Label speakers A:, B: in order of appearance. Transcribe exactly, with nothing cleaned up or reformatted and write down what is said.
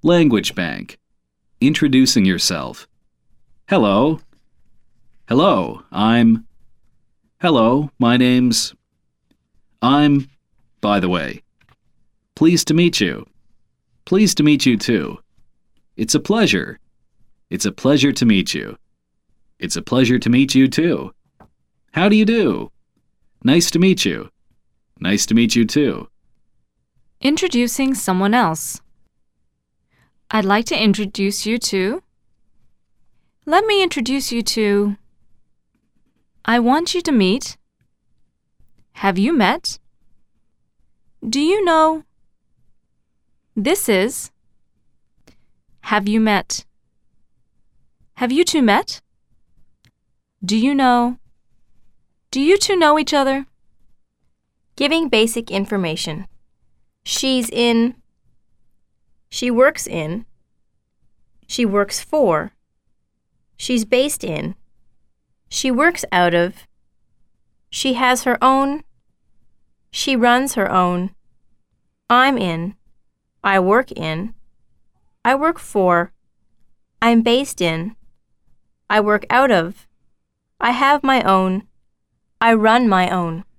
A: Language Bank. Introducing yourself. Hello. Hello, I'm... Hello, my name's... I'm... By the way. Pleased to meet you. Pleased to meet you too. It's a pleasure. It's a pleasure to meet you. It's a pleasure to meet you too. How do you do? Nice to meet you. Nice to meet you too.
B: Introducing someone else. I'd like to introduce you to... Let me introduce you to... I want you to meet... Have you met? Do you know... This is... Have you met? Have you two met? Do you know? Do you two know each other?
C: Giving basic information. She's in. She works in. She works for. She's based in. She works out of. She has her own. She runs her own. I'm in. I work in. I work for. I'm based in. I work out of. I have my own. I run my own.